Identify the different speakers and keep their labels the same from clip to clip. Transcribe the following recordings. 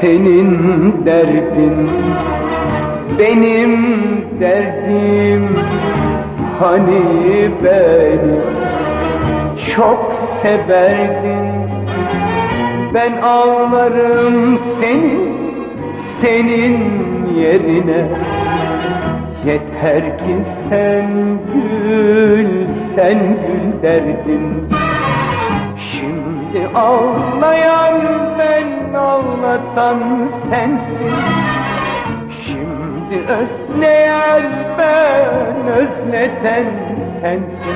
Speaker 1: Senin derdin benim derdim, hani beni çok severdin. Ben ağlarım senin yerine, yeter ki sen gül derdin. Şimdi ağlayan ben, ağlatan sensin. Şimdi özleyen ben, özleten sensin.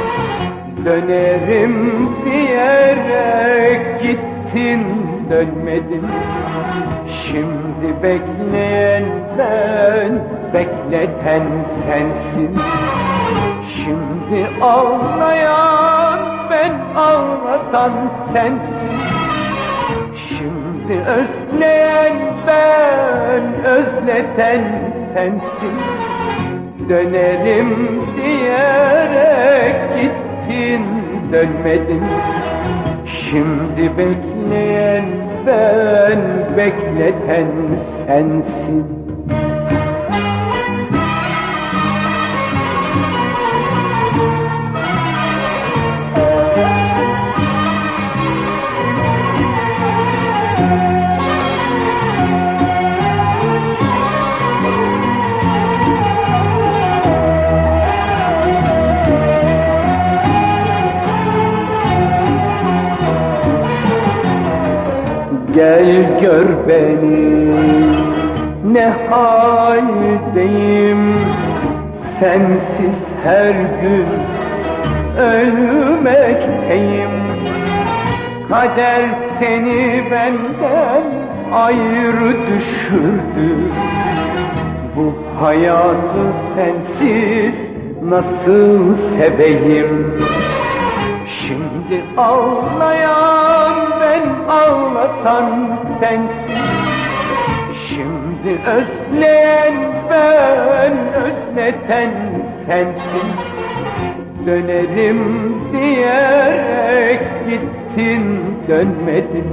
Speaker 1: Dönerim diyerek gittin, dönmedin. Şimdi bekleyen ben, bekleten sensin. Şimdi ağlayan ben, ağlatan sensin. Şimdi özleyen ben, özleten sensin. Dönerim diyerek gittin, dönmedin. Şimdi bekleyen ben, bekleten sensin. Gel gör beni, ne haldeyim, sensiz her gün ölmekteyim. Kader seni benden ayrı düşürdü. Bu hayatı sensiz nasıl seveyim? Şimdi ağlayan ben, ağlatan sensin. Şimdi özleyen ben, özleten sensin. Dönerim diyerek gittin, dönmedin.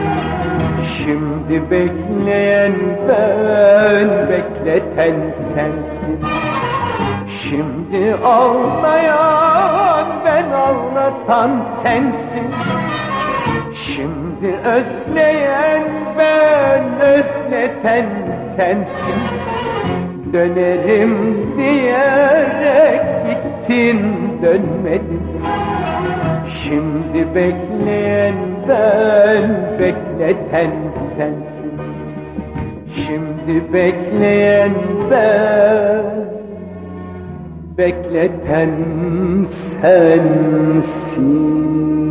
Speaker 1: Şimdi bekleyen ben, bekleten sensin. Şimdi ağlayan ben, ağlatan sensin. Şimdi özleyen ben, özleten sensin. Dönerim diyerek gittin, dönmedin. Şimdi bekleyen ben, bekleten sensin. Şimdi bekleyen ben, bekleten sensin.